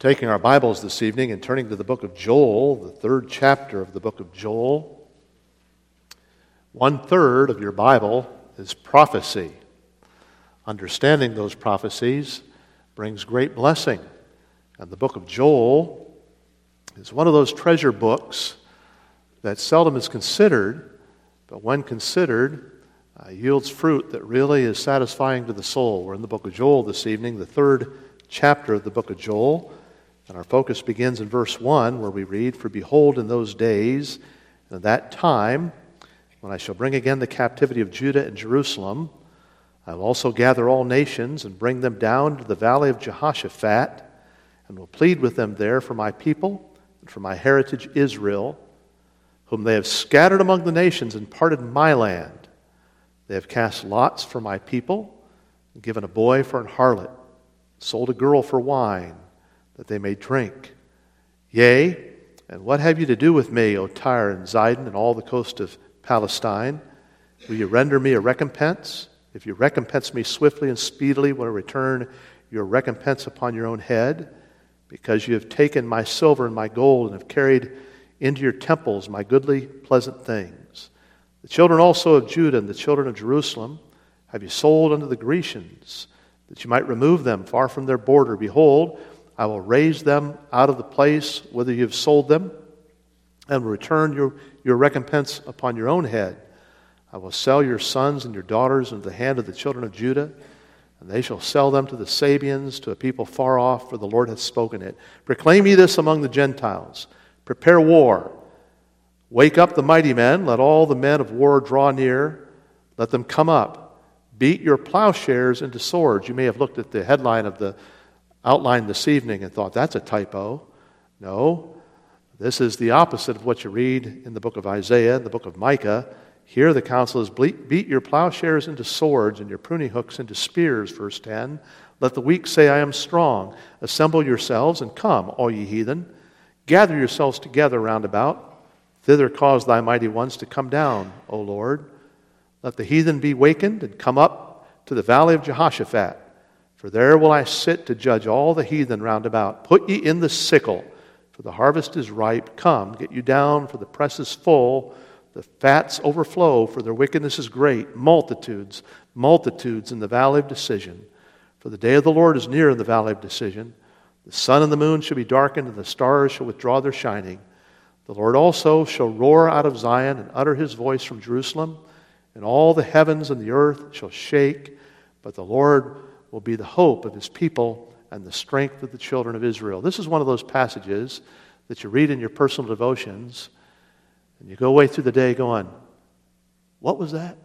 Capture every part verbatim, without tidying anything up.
Taking our Bibles this evening and turning to the book of Joel, the third chapter of the book of Joel. One third of your Bible is prophecy. Understanding those prophecies brings great blessing. And the book of Joel is one of those treasure books that seldom is considered, but when considered, uh, yields fruit that really is satisfying to the soul. We're in the book of Joel this evening, the third chapter of the book of Joel. And our focus begins in verse one, where we read, "For behold, in those days, and at that time, when I shall bring again the captivity of Judah and Jerusalem, I will also gather all nations and bring them down to the valley of Jehoshaphat, and will plead with them there for my people and for my heritage Israel, whom they have scattered among the nations and parted my land. They have cast lots for my people, and given a boy for an harlot, sold a girl for wine, that they may drink. Yea, and what have you to do with me, O Tyre and Zidon, and all the coast of Palestine? Will you render me a recompense? If you recompense me swiftly and speedily, will I return your recompense upon your own head? Because you have taken my silver and my gold, and have carried into your temples my goodly, pleasant things. The children also of Judah and the children of Jerusalem have you sold unto the Grecians, that you might remove them far from their border. Behold, I will raise them out of the place whither you have sold them, and will return your, your recompense upon your own head. I will sell your sons and your daughters into the hand of the children of Judah, and they shall sell them to the Sabians, to a people far off, for the Lord hath spoken it. Proclaim ye this among the Gentiles. Prepare war. Wake up the mighty men. Let all the men of war draw near. Let them come up. Beat your plowshares into swords." You may have looked at the headline of the outline this evening and thought, that's a typo. No, this is the opposite of what you read in the book of Isaiah, the book of Micah. Here the counsel is, beat your plowshares into swords and your pruning hooks into spears, verse ten. Let the weak say, I am strong. Assemble yourselves and come, all ye heathen. Gather yourselves together round about. Thither cause thy mighty ones to come down, O Lord. Let the heathen be wakened and come up to the valley of Jehoshaphat. For there will I sit to judge all the heathen round about. Put ye in the sickle, for the harvest is ripe. Come, get you down, for the press is full. The fats overflow, for their wickedness is great. Multitudes, multitudes in the valley of decision. For the day of the Lord is near in the valley of decision. The sun and the moon shall be darkened, and the stars shall withdraw their shining. The Lord also shall roar out of Zion, and utter his voice from Jerusalem. And all the heavens and the earth shall shake. But the Lord will be the hope of his people and the strength of the children of Israel. This is one of those passages that you read in your personal devotions, and you go away through the day going, what was that?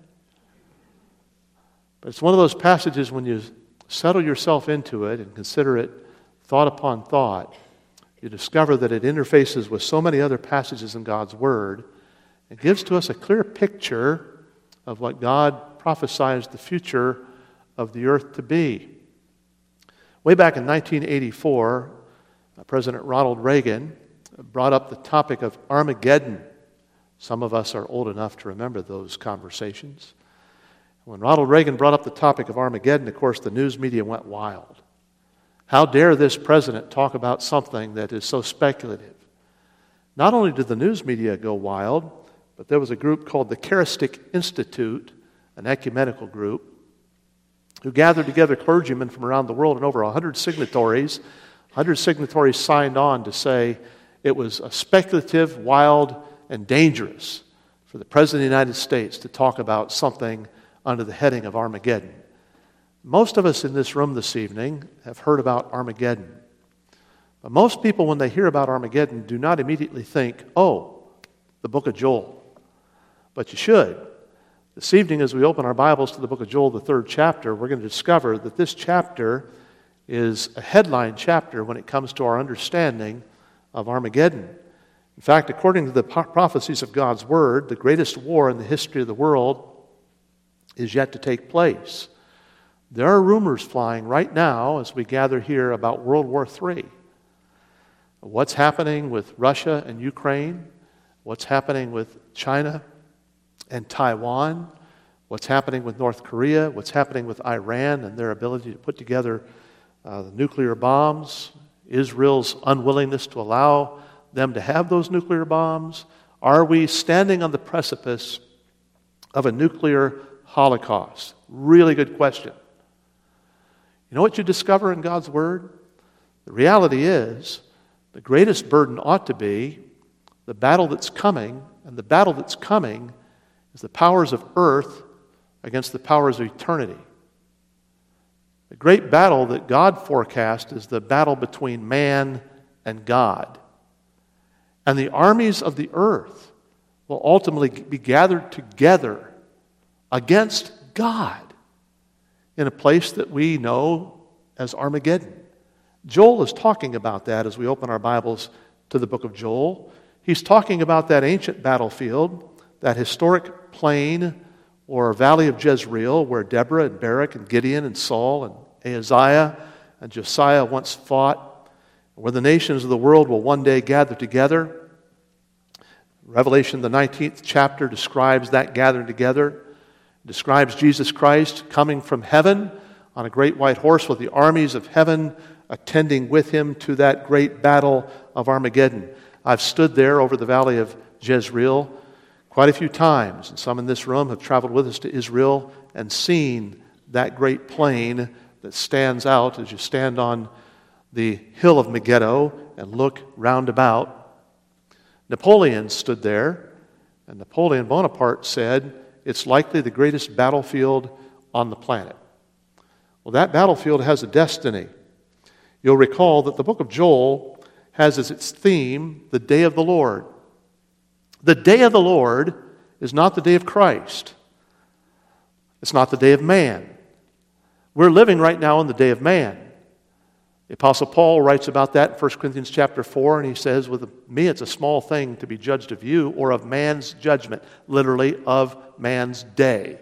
But it's one of those passages when you settle yourself into it and consider it thought upon thought, you discover that it interfaces with so many other passages in God's Word. It gives to us a clear picture of what God prophesies the future of the earth to be. Way back in nineteen eighty-four, uh, President Ronald Reagan brought up the topic of Armageddon. Some of us are old enough to remember those conversations. When Ronald Reagan brought up the topic of Armageddon, of course, the news media went wild. How dare this president talk about something that is so speculative? Not only did the news media go wild, but there was a group called the Charistic Institute, an ecumenical group, who gathered together clergymen from around the world, and over one hundred signatories, one hundred signatories signed on to say it was a speculative, wild, and dangerous for the President of the United States to talk about something under the heading of Armageddon. Most of us in this room this evening have heard about Armageddon. But most people, when they hear about Armageddon, do not immediately think, oh, the book of Joel. But you should. This evening, as we open our Bibles to the book of Joel, the third chapter, we're going to discover that this chapter is a headline chapter when it comes to our understanding of Armageddon. In fact, according to the prophecies of God's Word, the greatest war in the history of the world is yet to take place. There are rumors flying right now as we gather here about World War Three. What's happening with Russia and Ukraine? What's happening with China and Taiwan, what's happening with North Korea, what's happening with Iran and their ability to put together uh, the nuclear bombs Israel's unwillingness to allow them to have those nuclear bombs? Are we standing on the precipice of a nuclear holocaust? Really good question. You know what you discover in God's Word? The reality is, the greatest burden ought to be the battle that's coming, and the battle that's coming is the powers of earth against the powers of eternity. The great battle that God forecast is the battle between man and God. And the armies of the earth will ultimately be gathered together against God in a place that we know as Armageddon. Joel is talking about that as we open our Bibles to the book of Joel. He's talking about that ancient battlefield, that historic plain or valley of Jezreel where Deborah and Barak and Gideon and Saul and Ahaziah and Josiah once fought, where the nations of the world will one day gather together. Revelation, the nineteenth chapter, describes that gathering together. It describes Jesus Christ coming from heaven on a great white horse with the armies of heaven attending with him to that great battle of Armageddon. I've stood there over the valley of Jezreel quite a few times, and some in this room have traveled with us to Israel and seen that great plain that stands out as you stand on the hill of Megiddo and look round about. Napoleon stood there, and Napoleon Bonaparte said, "It's likely the greatest battlefield on the planet." Well, that battlefield has a destiny. You'll recall that the book of Joel has as its theme the day of the Lord. The day of the Lord is not the day of Christ. It's not the day of man. We're living right now in the day of man. The Apostle Paul writes about that in First Corinthians chapter four, and he says, with me it's a small thing to be judged of you or of man's judgment, literally of man's day.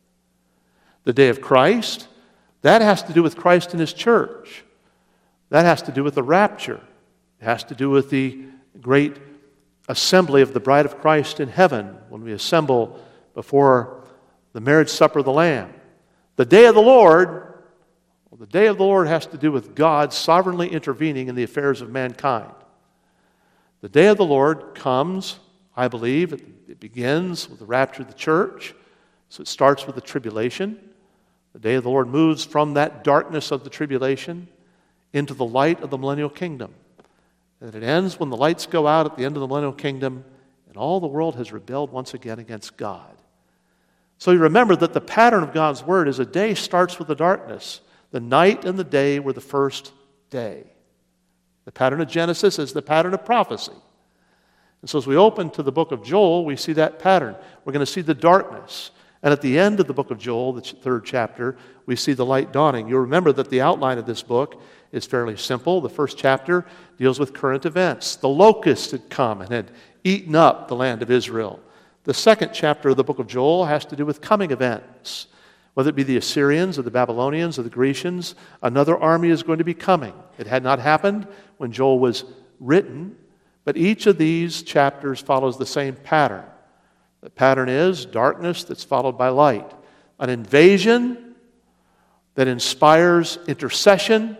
The day of Christ, that has to do with Christ and his church. That has to do with the rapture. It has to do with the great assembly of the bride of Christ in heaven when we assemble before the marriage supper of the Lamb. The day of the Lord, well, the day of the Lord has to do with God sovereignly intervening in the affairs of mankind. The day of the Lord comes, I believe, it begins with the rapture of the church, so it starts with the tribulation. The day of the Lord moves from that darkness of the tribulation into the light of the millennial kingdom. And it ends when the lights go out at the end of the millennial kingdom and all the world has rebelled once again against God. So you remember that the pattern of God's Word is a day starts with the darkness. The night and the day were the first day. The pattern of Genesis is the pattern of prophecy. And so as we open to the book of Joel, we see that pattern. We're going to see the darkness. And at the end of the book of Joel, the third chapter, we see the light dawning. You'll remember that the outline of this book is fairly simple. The first chapter deals with current events. The locusts had come and had eaten up the land of Israel. The second chapter of the book of Joel has to do with coming events. Whether it be the Assyrians or the Babylonians or the Grecians, another army is going to be coming. It had not happened when Joel was written, but each of these chapters follows the same pattern. The pattern is darkness that's followed by light. An invasion that inspires intercession,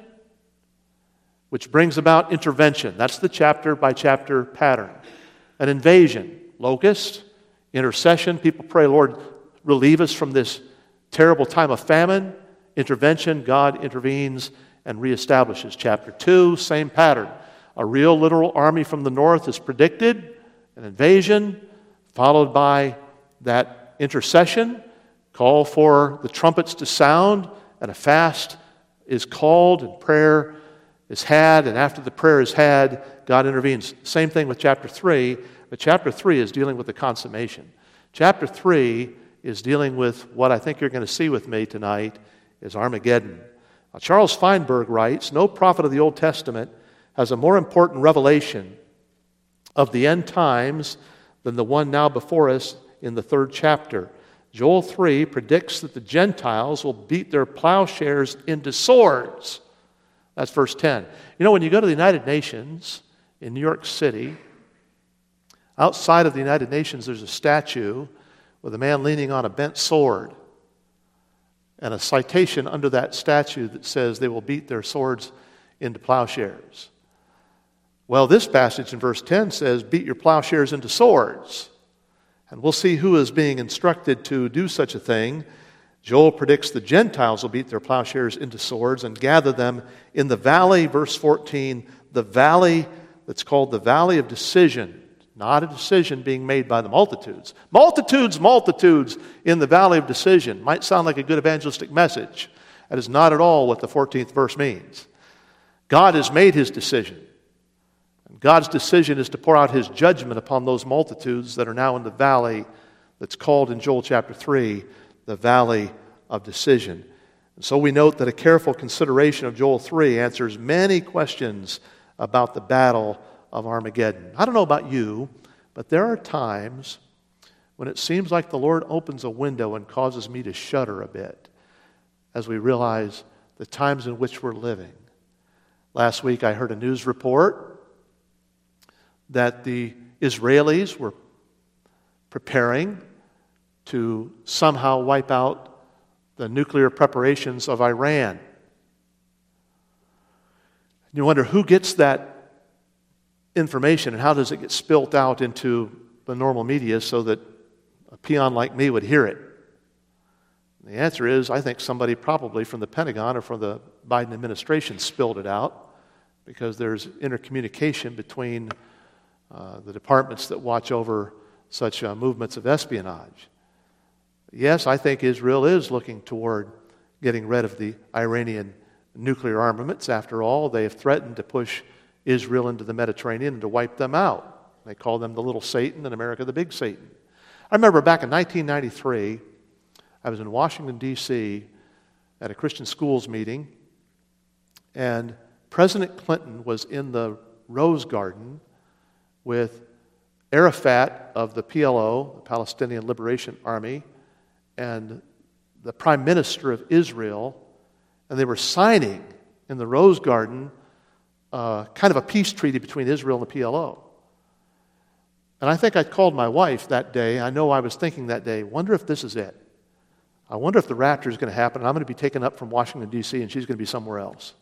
which brings about intervention. That's the chapter by chapter pattern. An invasion, locust, intercession. People pray, Lord, relieve us from this terrible time of famine. Intervention, God intervenes and reestablishes. Chapter two, same pattern. A real literal army from the north is predicted, an invasion, followed by that intercession, call for the trumpets to sound, and a fast is called, and prayer is had, and after the prayer is had, God intervenes. Same thing with chapter three, but chapter three is dealing with the consummation. Chapter three is dealing with what I think you're going to see with me tonight is Armageddon. Now, Charles Feinberg writes, no prophet of the Old Testament has a more important revelation of the end times than the one now before us in the third chapter. Joel three predicts that the Gentiles will beat their plowshares into swords. That's verse ten. You know, when you go to the United Nations in New York City, outside of the United Nations there's a statue with a man leaning on a bent sword and a citation under that statue that says they will beat their swords into plowshares. Well, this passage in verse ten says, beat your plowshares into swords. And we'll see who is being instructed to do such a thing. Joel predicts the Gentiles will beat their plowshares into swords and gather them in the valley, verse fourteen, the valley that's called the Valley of Decision. Not a decision being made by the multitudes. Multitudes, multitudes in the Valley of Decision. Might sound like a good evangelistic message. That is not at all what the fourteenth verse means. God has made his decision. God's decision is to pour out his judgment upon those multitudes that are now in the valley that's called in Joel chapter three, the Valley of Decision. And so we note that a careful consideration of Joel three answers many questions about the battle of Armageddon. I don't know about you, but there are times when it seems like the Lord opens a window and causes me to shudder a bit as we realize the times in which we're living. Last week I heard a news report that the Israelis were preparing to somehow wipe out the nuclear preparations of Iran. You wonder who gets that information and how does it get spilt out into the normal media so that a peon like me would hear it? The answer is, I think somebody probably from the Pentagon or from the Biden administration spilled it out because there's intercommunication between Uh, the departments that watch over such uh, movements of espionage. Yes, I think Israel is looking toward getting rid of the Iranian nuclear armaments. After all, they have threatened to push Israel into the Mediterranean and to wipe them out. They call them the little Satan and America the big Satan. I remember back in nineteen ninety-three, I was in Washington, D C at a Christian schools meeting, and President Clinton was in the Rose Garden with Arafat of the P L O, the Palestinian Liberation Army, and the Prime Minister of Israel, and they were signing in the Rose Garden uh, kind of a peace treaty between Israel and the P L O. And I think I called my wife that day. I know I was thinking that day, wonder if this is it. I wonder if the rapture is going to happen and I'm going to be taken up from Washington, D C, and she's going to be somewhere else.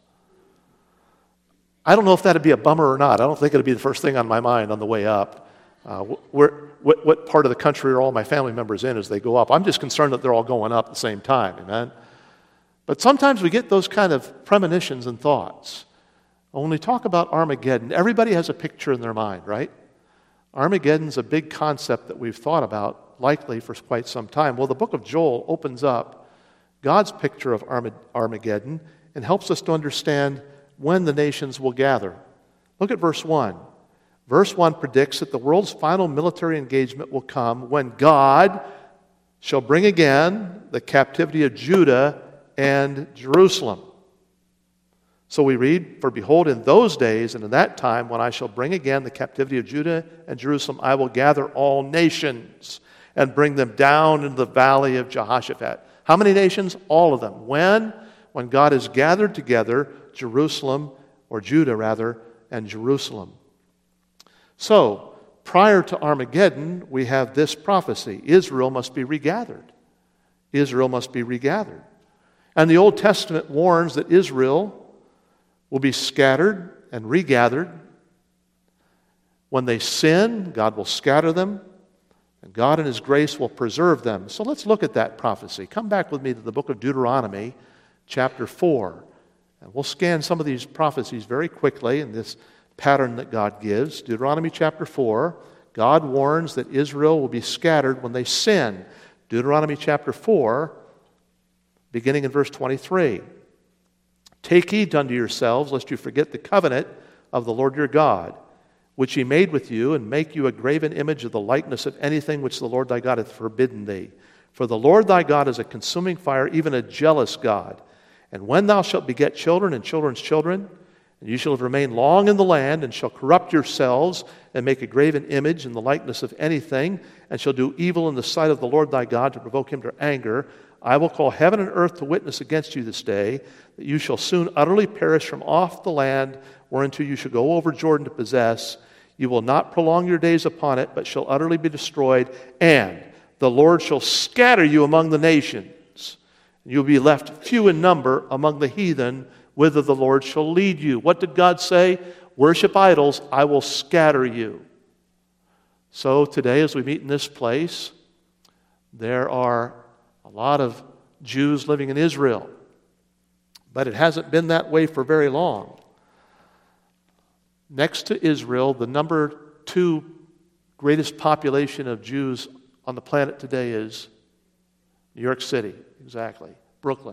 I don't know if that would be a bummer or not. I don't think it would be the first thing on my mind on the way up. Uh, where, what, what part of the country are all my family members in as they go up? I'm just concerned that they're all going up at the same time, amen? But sometimes we get those kind of premonitions and thoughts. When we talk about Armageddon, everybody has a picture in their mind, right? Armageddon's a big concept that we've thought about, likely for quite some time. Well, the book of Joel opens up God's picture of Armageddon and helps us to understand when the nations will gather. Look at verse one. Verse one predicts that the world's final military engagement will come when God shall bring again the captivity of Judah and Jerusalem. So we read, for behold, in those days and in that time when I shall bring again the captivity of Judah and Jerusalem, I will gather all nations and bring them down into the valley of Jehoshaphat. How many nations? All of them. When? When God has gathered together Jerusalem, or Judah rather, and Jerusalem. So, prior to Armageddon, we have this prophecy. Israel must be regathered. Israel must be regathered. And the Old Testament warns that Israel will be scattered and regathered. When they sin, God will scatter them, and God in His grace will preserve them. So let's look at that prophecy. Come back with me to the book of Deuteronomy, chapter four. And we'll scan some of these prophecies very quickly in this pattern that God gives. Deuteronomy chapter four, God warns that Israel will be scattered when they sin. Deuteronomy chapter four, beginning in verse twenty-three. Take heed unto yourselves, lest you forget the covenant of the Lord your God, which He made with you, and make you a graven image of the likeness of anything which the Lord thy God hath forbidden thee. For the Lord thy God is a consuming fire, even a jealous God. And when thou shalt beget children and children's children, and you shall have remained long in the land, and shall corrupt yourselves, and make a graven image in the likeness of anything, and shall do evil in the sight of the Lord thy God to provoke Him to anger, I will call heaven and earth to witness against you this day, that you shall soon utterly perish from off the land whereunto you shall go over Jordan to possess. You will not prolong your days upon it, but shall utterly be destroyed, and the Lord shall scatter you among the nations. You'll be left few in number among the heathen, whither the Lord shall lead you. What did God say? worship idols, I will scatter you. So today, as we meet in this place, there are a lot of Jews living in Israel. But it hasn't been that way for very long. Next to Israel, the number two greatest population of Jews on the planet today is New York City, exactly, Brooklyn.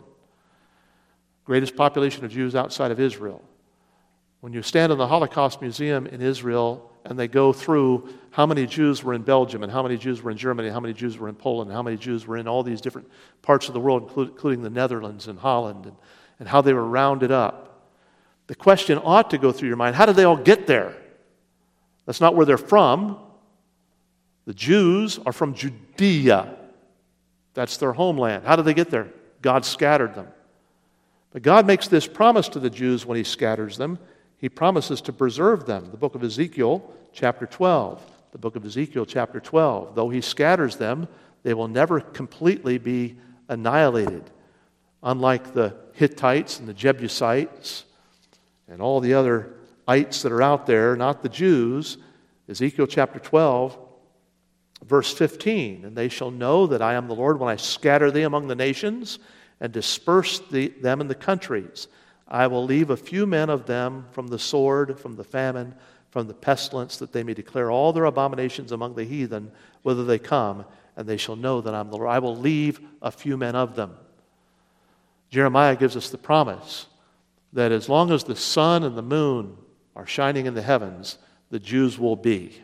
Greatest population of Jews outside of Israel. When you stand in the Holocaust Museum in Israel and they go through how many Jews were in Belgium and how many Jews were in Germany, how many Jews were in Poland, and how many Jews were in all these different parts of the world, including the Netherlands and Holland, and, and how they were rounded up. The question ought to go through your mind, how did they all get there? That's not where they're from. The Jews are from Judea. That's their homeland. How did they get there? God scattered them. But God makes this promise to the Jews when He scatters them. He promises to preserve them. The book of Ezekiel, chapter twelve. The book of Ezekiel, chapter twelve. Though He scatters them, they will never completely be annihilated. Unlike the Hittites and the Jebusites and all the other ites that are out there, not the Jews. Ezekiel chapter twelve, verse fifteen. And they shall know that I am the Lord when I scatter thee among the nations and disperse the, them in the countries. I will leave a few men of them from the sword, from the famine, from the pestilence, that they may declare all their abominations among the heathen, whither they come, and they shall know that I am the Lord. I will leave a few men of them. Jeremiah gives us the promise that as long as the sun and the moon are shining in the heavens, the Jews will be.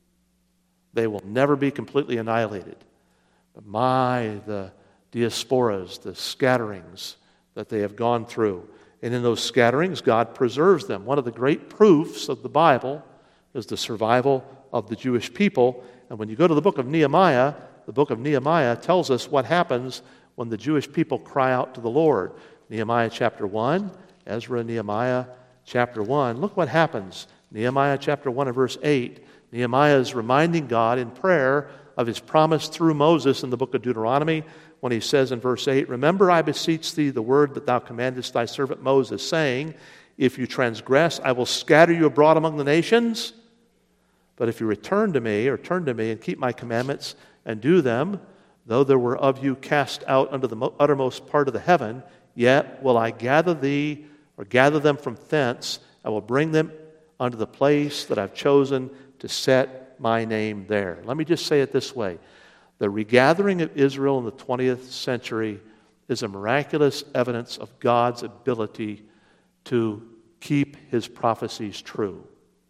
They will never be completely annihilated. But my, the diasporas, the scatterings that they have gone through. And in those scatterings, God preserves them. One of the great proofs of the Bible is the survival of the Jewish people. And when you go to the book of Nehemiah, the book of Nehemiah tells us what happens when the Jewish people cry out to the Lord. Nehemiah chapter one, Ezra, Nehemiah chapter one. Look what happens. Nehemiah chapter one and verse eight. Nehemiah is reminding God in prayer of His promise through Moses in the book of Deuteronomy, when he says in verse eight, Remember, I beseech thee, the word that thou commandest thy servant Moses, saying, If you transgress, I will scatter you abroad among the nations. But if you return to me, or turn to me, and keep my commandments, and do them, though there were of you cast out unto the uttermost part of the heaven, yet will I gather thee, or gather them from thence. I will bring them unto the place that I've chosen to set my name there. Let me just say it this way. The regathering of Israel in the twentieth century is a miraculous evidence of God's ability to keep His prophecies true.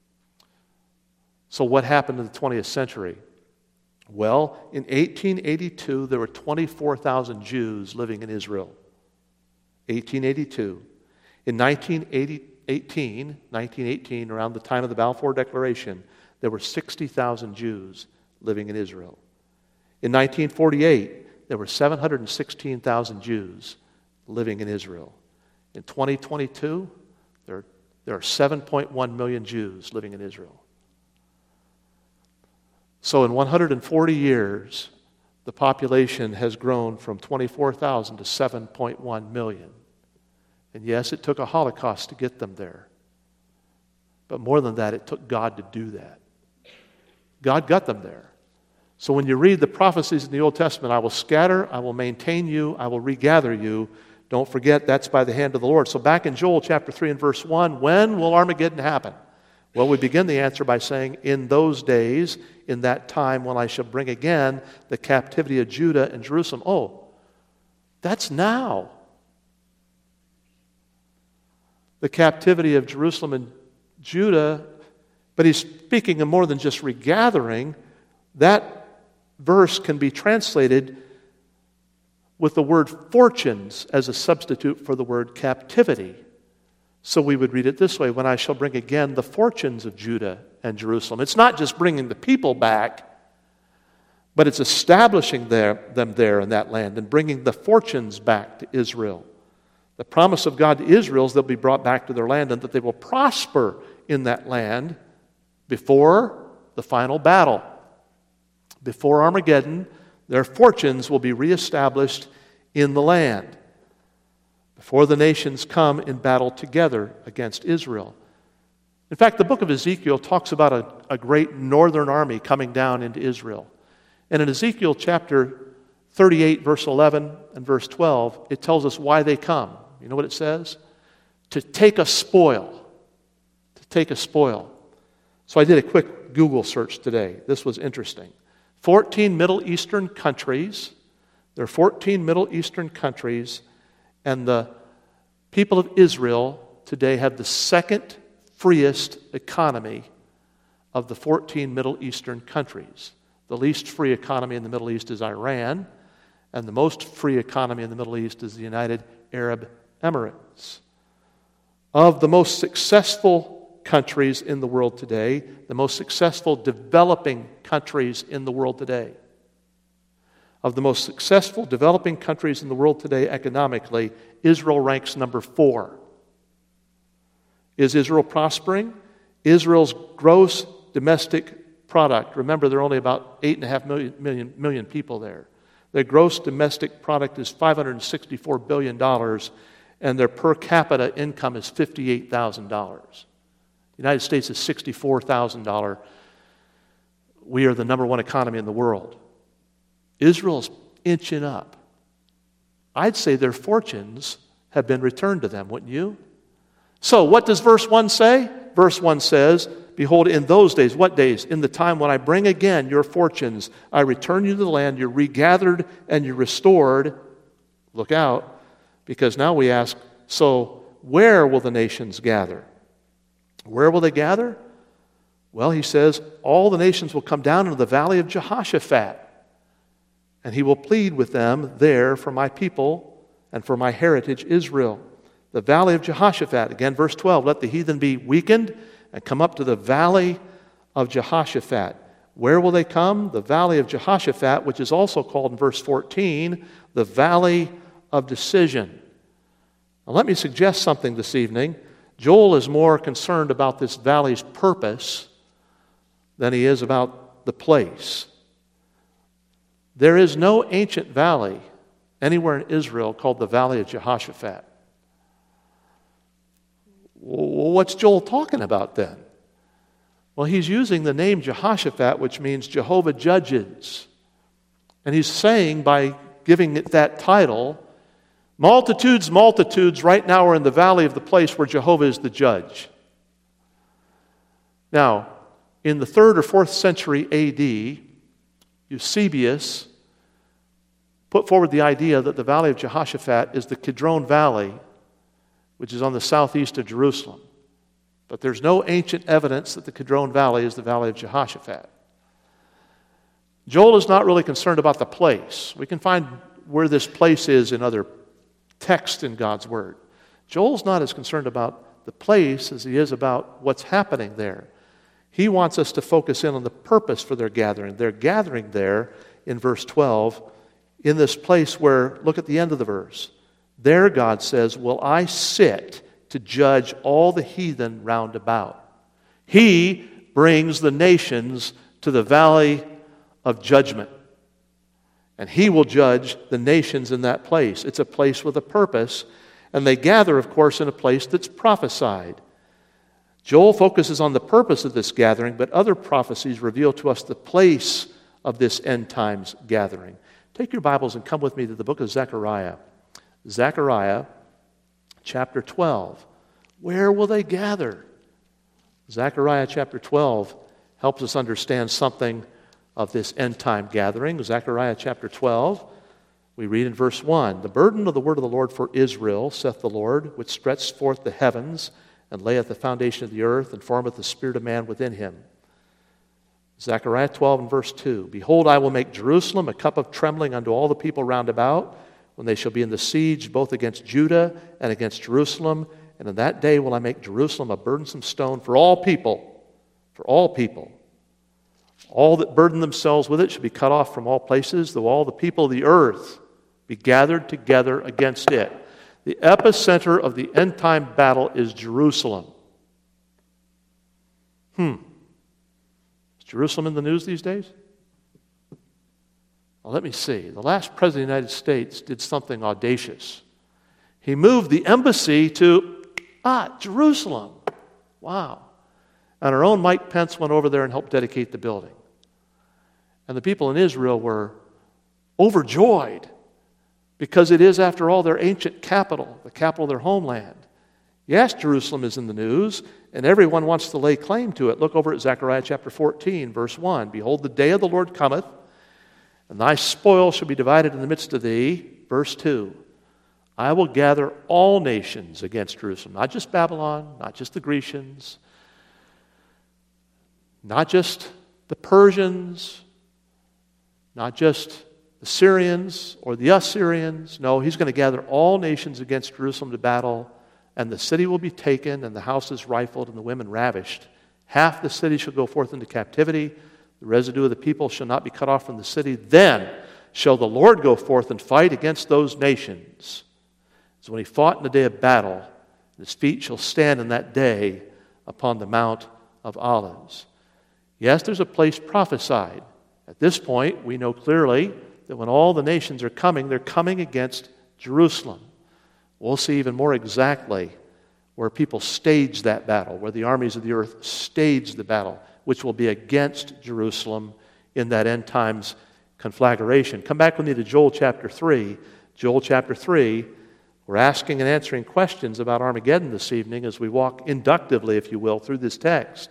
So what happened in the twentieth century? Well, in eighteen eighty-two, there were twenty-four thousand Jews living in Israel. eighteen eighty-two. In nineteen eighteen, nineteen eighteen, around the time of the Balfour Declaration, there were sixty thousand Jews living in Israel. In nineteen forty-eight, there were seven hundred sixteen thousand Jews living in Israel. In twenty twenty-two, there, there are seven point one million Jews living in Israel. So in one hundred forty years, the population has grown from twenty-four thousand to seven point one million. And yes, it took a Holocaust to get them there. But more than that, it took God to do that. God got them there. So when you read the prophecies in the Old Testament, I will scatter, I will maintain you, I will regather you. Don't forget, that's by the hand of the Lord. So back in Joel chapter three and verse one, when will Armageddon happen? Well, we begin the answer by saying, in those days, in that time when I shall bring again the captivity of Judah and Jerusalem. Oh, that's now. The captivity of Jerusalem and Judah, but he's speaking of more than just regathering. That verse can be translated with the word fortunes as a substitute for the word captivity. So we would read it this way, when I shall bring again the fortunes of Judah and Jerusalem. It's not just bringing the people back, but it's establishing their, them there in that land and bringing the fortunes back to Israel. The promise of God to Israel is they'll be brought back to their land and that they will prosper in that land before the final battle. Before Armageddon, their fortunes will be reestablished in the land before the nations come in battle together against Israel. In fact, the book of Ezekiel talks about a, a great northern army coming down into Israel. And in Ezekiel chapter thirty-eight, verse eleven and verse twelve, it tells us why they come. You know what it says? To take a spoil. To take a spoil. So I did a quick Google search today. This was interesting. fourteen Middle Eastern countries. There are fourteen Middle Eastern countries, and the people of Israel today have the second freest economy of the fourteen Middle Eastern countries. The least free economy in the Middle East is Iran, and the most free economy in the Middle East is the United Arab Emirates. Of the most successful countries in the world today, the most successful developing countries in the world today, of the most successful developing countries in the world today economically, Israel ranks number four. Is Israel prospering? Israel's gross domestic product, remember there are only about eight point five million, million, million people there. Their gross domestic product is five hundred sixty-four billion dollars, and their per capita income is fifty-eight thousand dollars. The United States is sixty-four thousand dollars. We are the number one economy in the world. Israel's inching up. I'd say their fortunes have been returned to them, wouldn't you? So what does verse one say? Verse one says, behold, in those days, what days? In the time when I bring again your fortunes, I return you to the land, you're regathered and you're restored. Look out, because now we ask, so where will the nations gather? Where will they gather? Well, he says, all the nations will come down into the valley of Jehoshaphat, and he will plead with them there for my people and for my heritage Israel. The valley of Jehoshaphat. Again, verse twelve, let the heathen be weakened and come up to the valley of Jehoshaphat. Where will they come? The valley of Jehoshaphat, which is also called in verse fourteen, the valley of decision. Now let me suggest something this evening. Joel is more concerned about this valley's purpose than he is about the place. There is no ancient valley anywhere in Israel called the valley of Jehoshaphat. What's Joel talking about then? Well, he's using the name Jehoshaphat, which means Jehovah judges. And he's saying, by giving it that title, multitudes, multitudes right now are in the valley of the place where Jehovah is the judge. Now, in the third or fourth century A D, Eusebius put forward the idea that the valley of Jehoshaphat is the Kidron Valley, which is on the southeast of Jerusalem. But there's no ancient evidence that the Kidron Valley is the valley of Jehoshaphat. Joel is not really concerned about the place. We can find where this place is in other texts in God's Word. Joel's not as concerned about the place as he is about what's happening there. He wants us to focus in on the purpose for their gathering. They're gathering there in verse twelve, in this place where, look at the end of the verse. There, God says, will I sit to judge all the heathen round about. He brings the nations to the valley of judgment. And he will judge the nations in that place. It's a place with a purpose. And they gather, of course, in a place that's prophesied. Joel focuses on the purpose of this gathering, but other prophecies reveal to us the place of this end times gathering. Take your Bibles and come with me to the book of Zechariah. Zechariah chapter twelve. Where will they gather? Zechariah chapter twelve helps us understand something of this end time gathering. Zechariah chapter twelve, we read in verse one, the burden of the word of the Lord for Israel, saith the Lord, which stretched forth the heavens, and layeth the foundation of the earth, and formeth the spirit of man within him. Zechariah twelve and verse two, behold, I will make Jerusalem a cup of trembling unto all the people round about, when they shall be in the siege both against Judah and against Jerusalem. And in that day will I make Jerusalem a burdensome stone for all people. For all people. All that burden themselves with it shall be cut off from all places, though all the people of the earth be gathered together against it. The epicenter of the end-time battle is Jerusalem. Hmm. Is Jerusalem in the news these days? Well, let me see. The last president of the United States did something audacious. He moved the embassy to, ah, Jerusalem. Wow. And our own Mike Pence went over there and helped dedicate the building. And the people in Israel were overjoyed because it is, after all, their ancient capital, the capital of their homeland. Yes, Jerusalem is in the news, and everyone wants to lay claim to it. Look over at Zechariah chapter fourteen, verse one. Behold, the day of the Lord cometh, and thy spoil shall be divided in the midst of thee. Verse two. I will gather all nations against Jerusalem, not just Babylon, not just the Grecians, not just the Persians, not just the Syrians or the Assyrians. No, he's going to gather all nations against Jerusalem to battle, and the city will be taken, and the houses rifled, and the women ravished. Half the city shall go forth into captivity. The residue of the people shall not be cut off from the city. Then shall the Lord go forth and fight against those nations. So when he fought in the day of battle, his feet shall stand in that day upon the Mount of Olives. Yes, there's a place prophesied. At this point, we know clearly that when all the nations are coming, they're coming against Jerusalem. We'll see even more exactly where people stage that battle, where the armies of the earth stage the battle, which will be against Jerusalem in that end times conflagration. Come back with me to Joel chapter three. Joel chapter three, we're asking and answering questions about Armageddon this evening as we walk inductively, if you will, through this text.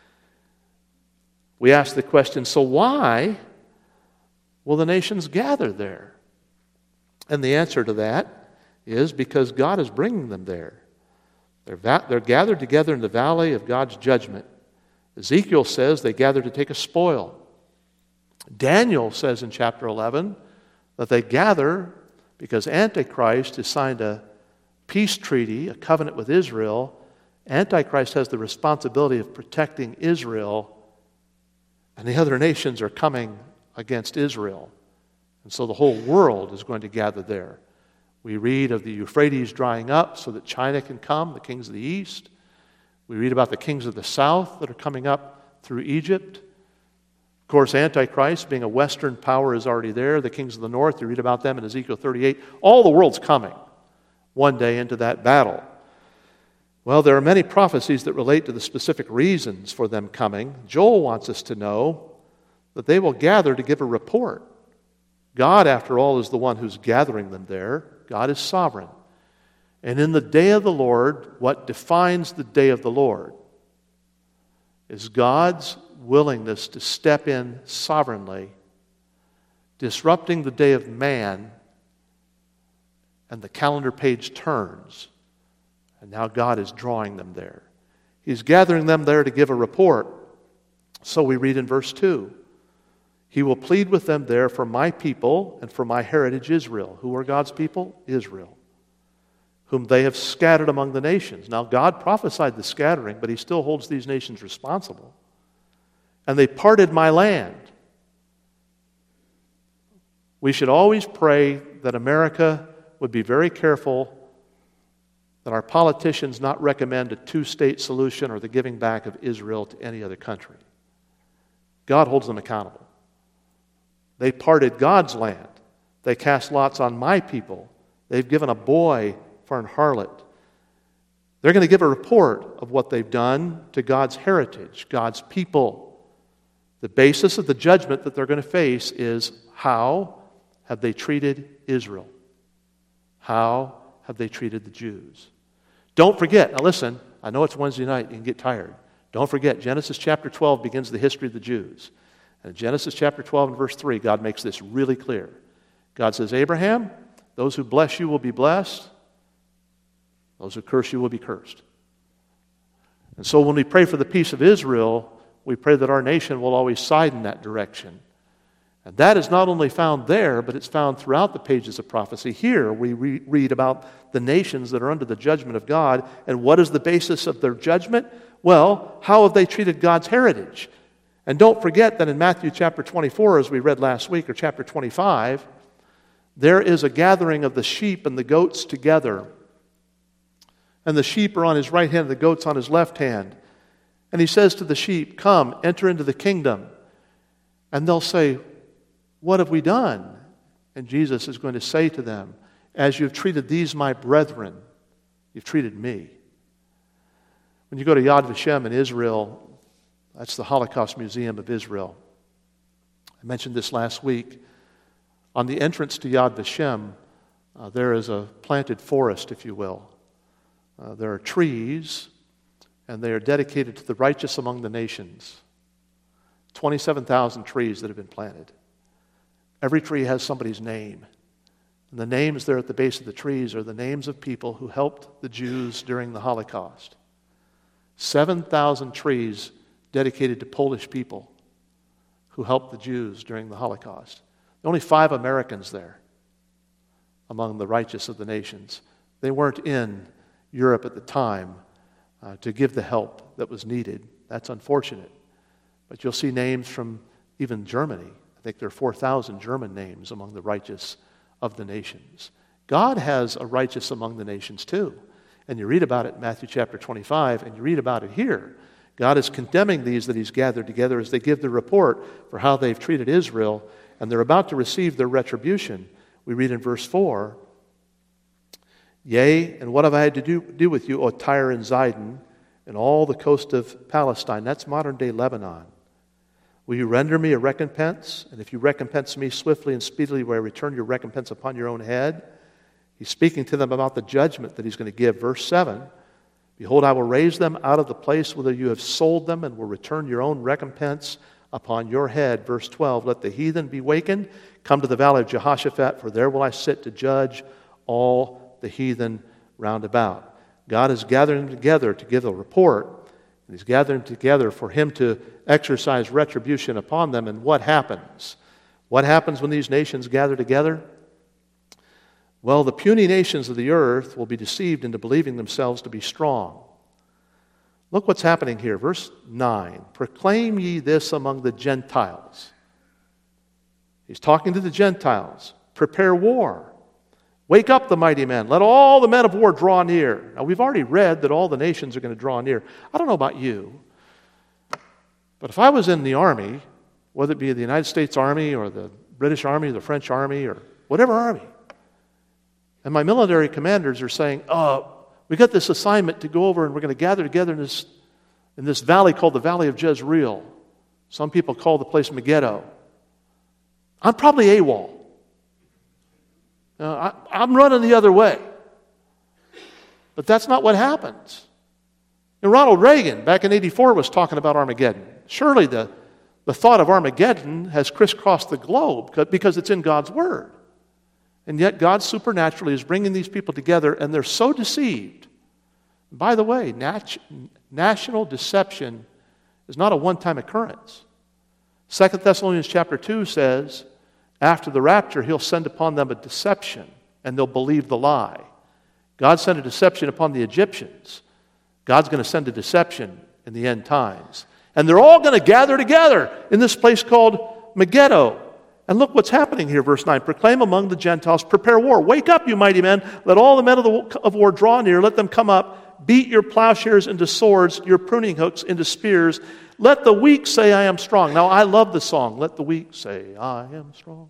We ask the question, so why will the nations gather there? And the answer to that is because God is bringing them there. They're, va- they're gathered together in the valley of God's judgment. Ezekiel says they gather to take a spoil. Daniel says in chapter eleven that they gather because Antichrist has signed a peace treaty, a covenant with Israel. Antichrist has the responsibility of protecting Israel, and the other nations are coming against Israel. And so the whole world is going to gather there. We read of the Euphrates drying up so that China can come, the kings of the east. We read about the kings of the south that are coming up through Egypt. Of course, Antichrist, being a Western power, is already there. The kings of the north, you read about them in Ezekiel thirty-eight. All the world's coming one day into that battle. Well, there are many prophecies that relate to the specific reasons for them coming. Joel wants us to know that they will gather to give a report. God, after all, is the one who's gathering them there. God is sovereign. And in the day of the Lord, what defines the day of the Lord is God's willingness to step in sovereignly, disrupting the day of man, and the calendar page turns. And now God is drawing them there. He's gathering them there to give a report. So we read in verse two, He will plead with them there for my people and for my heritage Israel. Who are God's people? Israel, whom they have scattered among the nations. Now God prophesied the scattering, but He still holds these nations responsible. And they parted my land. We should always pray that America would be very careful that our politicians not recommend a two-state solution or the giving back of Israel to any other country. God holds them accountable. They parted God's land. They cast lots on my people. They've given a boy for an harlot. They're going to give a report of what they've done to God's heritage, God's people. The basis of the judgment that they're going to face is how have they treated Israel? How have they treated the Jews? Don't forget, now listen, I know it's Wednesday night, you can get tired. Don't forget, Genesis chapter twelve begins the history of the Jews. And in Genesis chapter twelve and verse three, God makes this really clear. God says, Abraham, those who bless you will be blessed. Those who curse you will be cursed. And so when we pray for the peace of Israel, we pray that our nation will always side in that direction. And that is not only found there, but it's found throughout the pages of prophecy. Here we re- read about the nations that are under the judgment of God. And what is the basis of their judgment? Well, how have they treated God's heritage? And don't forget that in Matthew chapter twenty-four, as we read last week, or chapter twenty-five, there is a gathering of the sheep and the goats together. And the sheep are on his right hand, the goats on his left hand. And he says to the sheep, come, enter into the kingdom. And they'll say, what have we done? And Jesus is going to say to them, as you've treated these my brethren, you've treated me. When you go to Yad Vashem in Israel, That's the Holocaust Museum of Israel. I mentioned this last week. On the entrance to Yad Vashem, uh, there is a planted forest, if you will. Uh, there are trees, and they are dedicated to the righteous among the nations. twenty-seven thousand trees that have been planted. Every tree has somebody's name. And the names there at the base of the trees are the names of people who helped the Jews during the Holocaust. seven thousand trees dedicated to Polish people who helped the Jews during the Holocaust. There are only five Americans there among the righteous of the nations. They weren't in Europe at the time uh, to give the help that was needed. That's unfortunate. But you'll see names from even Germany. I think there are four thousand German names among the righteous of the nations. God has a righteous among the nations too. And you read about it in Matthew chapter twenty-five, and you read about it here. God is condemning these that he's gathered together as they give the report for how they've treated Israel, and they're about to receive their retribution. We read in verse four, "Yea, and what have I had to do, do with you, O Tyre and Zidon, and all the coast of Palestine?" That's modern-day Lebanon. "Will you render me a recompense? And if you recompense me swiftly and speedily, will I return your recompense upon your own head?" He's speaking to them about the judgment that he's going to give. Verse seven, "Behold, I will raise them out of the place whither you have sold them, and will return your own recompense upon your head." Verse twelve, "Let the heathen be wakened, come to the valley of Jehoshaphat, for there will I sit to judge all the heathen round about." God is gathering them together to give a report, and he's gathering together for him to exercise retribution upon them. And what happens? What happens when these nations gather together? Well, the puny nations of the earth will be deceived into believing themselves to be strong. Look what's happening here. Verse nine, "Proclaim ye this among the Gentiles." He's talking to the Gentiles. "Prepare war. Wake up the mighty men. Let all the men of war draw near." Now, we've already read that all the nations are going to draw near. I don't know about you, but if I was in the army, whether it be the United States Army or the British Army or the French Army or whatever army, and my military commanders are saying, "Oh, we got this assignment to go over and we're going to gather together in this, in this valley called the Valley of Jezreel." Some people call the place Megiddo. I'm probably AWOL. Uh, I, I'm running the other way. But that's not what happens. And Ronald Reagan, back in eighty-four, was talking about Armageddon. Surely the, the thought of Armageddon has crisscrossed the globe because it's in God's Word. And yet God supernaturally is bringing these people together, and they're so deceived. By the way, nat- national deception is not a one-time occurrence. Second Thessalonians chapter two says, after the rapture, he'll send upon them a deception, and they'll believe the lie. God sent a deception upon the Egyptians. God's going to send a deception in the end times. And they're all going to gather together in this place called Megiddo. And look what's happening here, verse nine. "Proclaim among the Gentiles, prepare war. Wake up, you mighty men. Let all the men of, the, of war draw near. Let them come up. Beat your plowshares into swords, your pruning hooks into spears. Let the weak say, I am strong." Now, I love the song, "Let the weak say, I am strong."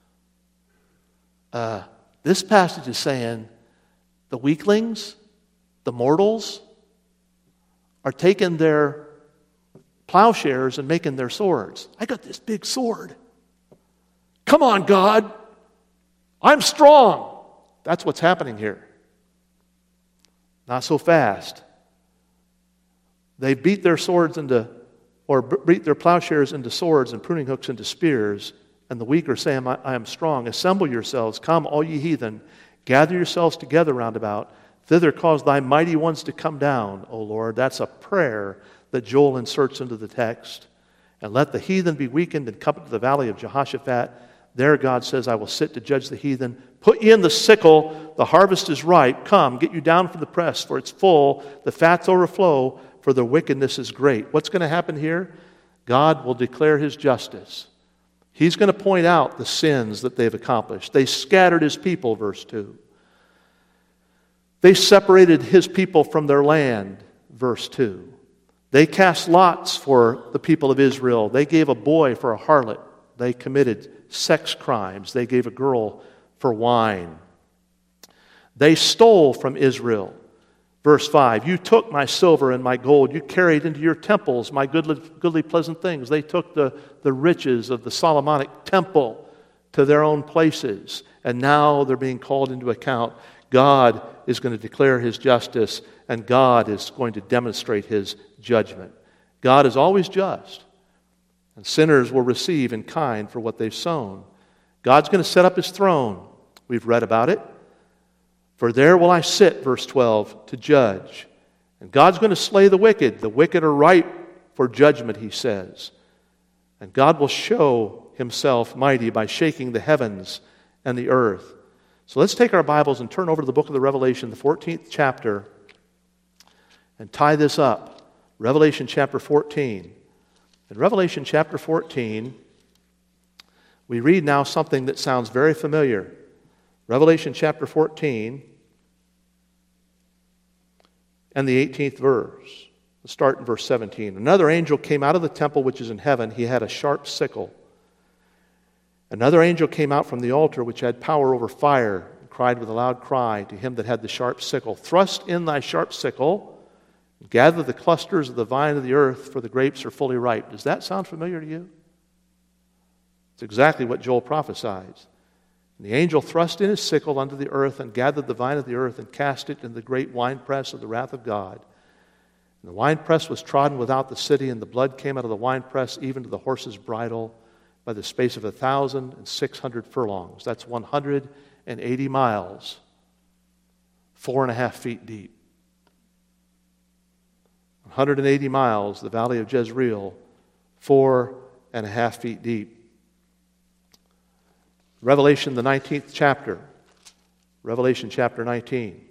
Uh, this passage is saying the weaklings, the mortals, are taking their plowshares and making their swords. "I got this big sword. Come on, God. I'm strong." That's what's happening here. Not so fast. They beat their swords into, or beat their plowshares into swords and pruning hooks into spears, and the weak are saying, I, I am strong. "Assemble yourselves, come, all ye heathen, gather yourselves together round about. Thither cause thy mighty ones to come down, O Lord." That's a prayer that Joel inserts into the text. "And let the heathen be weakened and come to the valley of Jehoshaphat. There God says, I will sit to judge the heathen. Put ye in the sickle, the harvest is ripe. Come, get you down from the press, for it's full. The fats overflow, for the wickedness is great." What's going to happen here? God will declare his justice. He's going to point out the sins that they've accomplished. They scattered his people, verse two. They separated his people from their land, verse two. They cast lots for the people of Israel. They gave a boy for a harlot. They committed sex crimes. They gave a girl for wine. They stole from Israel. Verse five, you took my silver and my gold. You carried into your temples my goodly, goodly pleasant things. They took the, the riches of the Solomonic temple to their own places. And now they're being called into account. God is going to declare his justice, and God is going to demonstrate his judgment. God is always just, and sinners will receive in kind for what they've sown. God's going to set up his throne. We've read about it. For there will I sit, verse twelve, to judge. And God's going to slay the wicked. The wicked are ripe for judgment, he says. And God will show himself mighty by shaking the heavens and the earth. So let's take our Bibles and turn over to the book of the Revelation, the fourteenth chapter, and tie this up. Revelation chapter fourteen. In Revelation chapter fourteen, we read now something that sounds very familiar. Revelation chapter fourteen and the eighteenth verse. Let's start in verse seventeen. Another angel came out of the temple which is in heaven. He had a sharp sickle. Another angel came out from the altar which had power over fire and cried with a loud cry to him that had the sharp sickle, thrust in thy sharp sickle and gather the clusters of the vine of the earth, for the grapes are fully ripe. Does that sound familiar to you? It's exactly what Joel prophesies. And the angel thrust in his sickle unto the earth and gathered the vine of the earth and cast it in the great winepress of the wrath of God. And the winepress was trodden without the city, and the blood came out of the winepress even to the horse's bridle by the space of a thousand and six hundred furlongs. That's one hundred eighty miles, four and a half feet deep. one hundred eighty miles, the valley of Jezreel, four and a half feet deep. Revelation, the nineteenth chapter. Revelation chapter nineteen.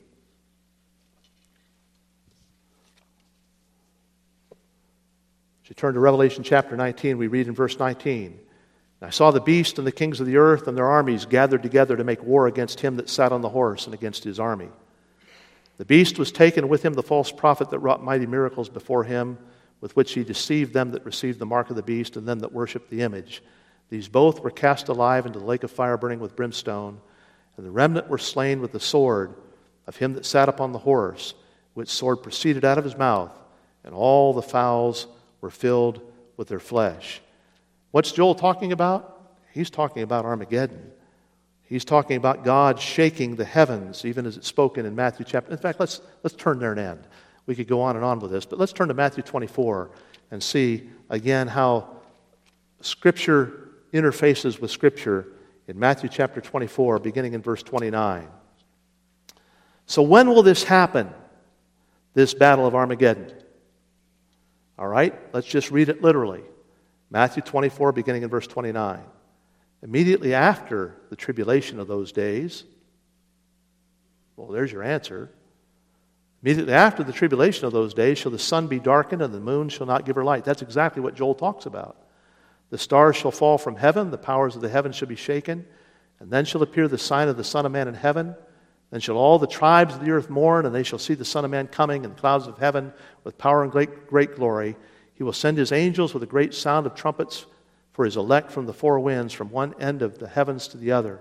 As you turn to Revelation chapter nineteen, we read in verse nineteen, I saw the beast and the kings of the earth and their armies gathered together to make war against him that sat on the horse and against his army. The beast was taken, with him the false prophet that wrought mighty miracles before him, with which he deceived them that received the mark of the beast and them that worshipped the image. These both were cast alive into the lake of fire burning with brimstone, and the remnant were slain with the sword of him that sat upon the horse, which sword proceeded out of his mouth, and all the fowls were filled with their flesh. What's Joel talking about? He's talking about Armageddon. He's talking about God shaking the heavens, even as it's spoken in Matthew chapter. In fact, let's let's turn there and end. We could go on and on with this, but let's turn to Matthew twenty-four and see again how Scripture interfaces with Scripture in Matthew chapter twenty-four, beginning in verse twenty-nine. So when will this happen, this battle of Armageddon? All right, let's just read it literally. Matthew twenty-four, beginning in verse twenty-nine. Immediately after the tribulation of those days, well, there's your answer. Immediately after the tribulation of those days shall the sun be darkened and the moon shall not give her light. That's exactly what Joel talks about. The stars shall fall from heaven, the powers of the heavens shall be shaken, and then shall appear the sign of the Son of Man in heaven. Then shall all the tribes of the earth mourn, and they shall see the Son of Man coming in the clouds of heaven with power and great, great glory. He will send his angels with a great sound of trumpets for his elect from the four winds, from one end of the heavens to the other.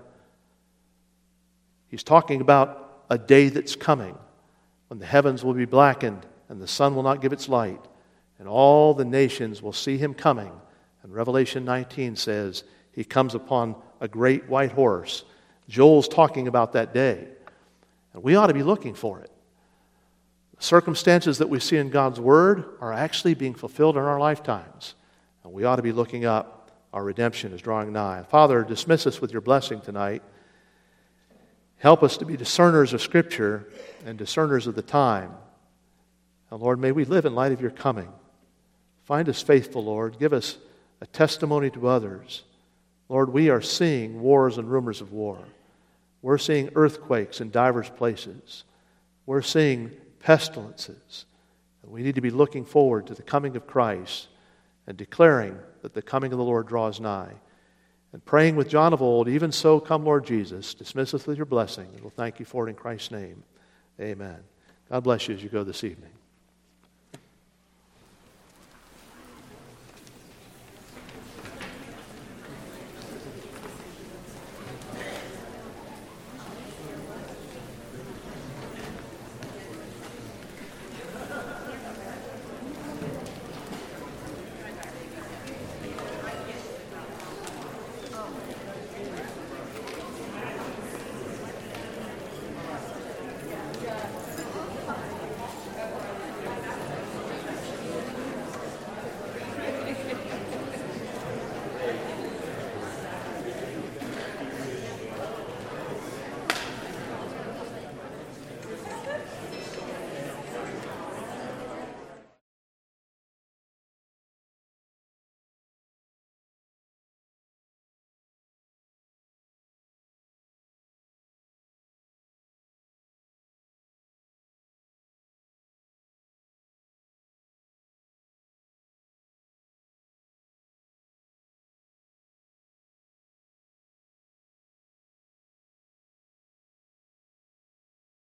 He's talking about a day that's coming when the heavens will be blackened and the sun will not give its light, and all the nations will see him coming. And Revelation nineteen says he comes upon a great white horse. Joel's talking about that day, and we ought to be looking for it. The circumstances that we see in God's Word are actually being fulfilled in our lifetimes, and we ought to be looking up. Our redemption is drawing nigh. Father, dismiss us with your blessing tonight. Help us to be discerners of Scripture and discerners of the time. And Lord, may we live in light of your coming. Find us faithful, Lord. Give us a testimony to others. Lord, we are seeing wars and rumors of war. We're seeing earthquakes in divers places. We're seeing pestilences. And we need to be looking forward to the coming of Christ and declaring that the coming of the Lord draws nigh. And praying with John of old, even so come Lord Jesus, dismiss us with your blessing. And we'll thank you for it in Christ's name. Amen. God bless you as you go this evening.